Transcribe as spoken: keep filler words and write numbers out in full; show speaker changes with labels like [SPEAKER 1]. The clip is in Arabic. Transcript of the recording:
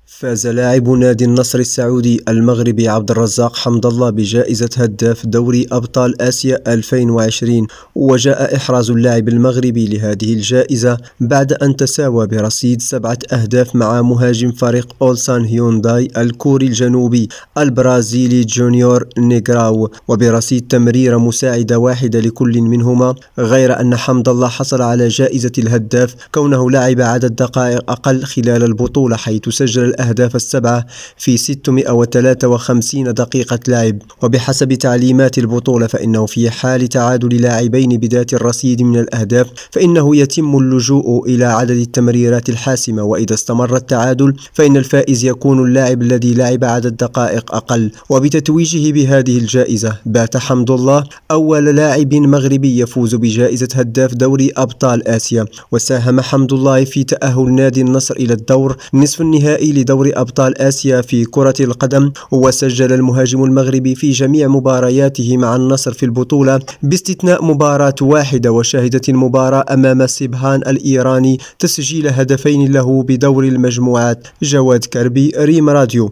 [SPEAKER 1] فاز لاعب نادي النصر السعودي المغربي عبد الرزاق حمد الله بجائزة هداف دوري أبطال آسيا ألفين وعشرين، وجاء إحراز اللاعب المغربي لهذه الجائزة بعد أن تساوى برصيد سبعة أهداف مع مهاجم فريق أولسان هيونداي الكوري الجنوبي البرازيلي جونيور نيغراو، وبرصيد تمريرة مساعدة واحدة لكل منهما، غير أن حمد الله حصل على جائزة الهداف كونه لعب عدد دقائق أقل خلال البطولة، حيث سجل الأهداف السبعة في ستمائة وثلاثة وخمسين دقيقة لعب. وبحسب تعليمات البطولة فإنه في حال تعادل لاعبين بذات الرصيد من الأهداف فإنه يتم اللجوء إلى عدد التمريرات الحاسمة، وإذا استمر التعادل فإن الفائز يكون اللاعب الذي لعب عدد دقائق أقل. وبتتويجه بهذه الجائزة بات حمد الله أول لاعب مغربي يفوز بجائزة هداف دوري أبطال آسيا. وساهم حمد الله في تأهل نادي النصر إلى الدور نصف النهائي لدوري أبطال آسيا في كرة القدم، وسجل المهاجم المغربي في جميع مبارياته مع النصر في البطولة باستثناء مباراة واحدة، وشهدت المباراة أمام سبهان الإيراني تسجيل هدفين له بدور المجموعات. جواد كربي، ريم راديو.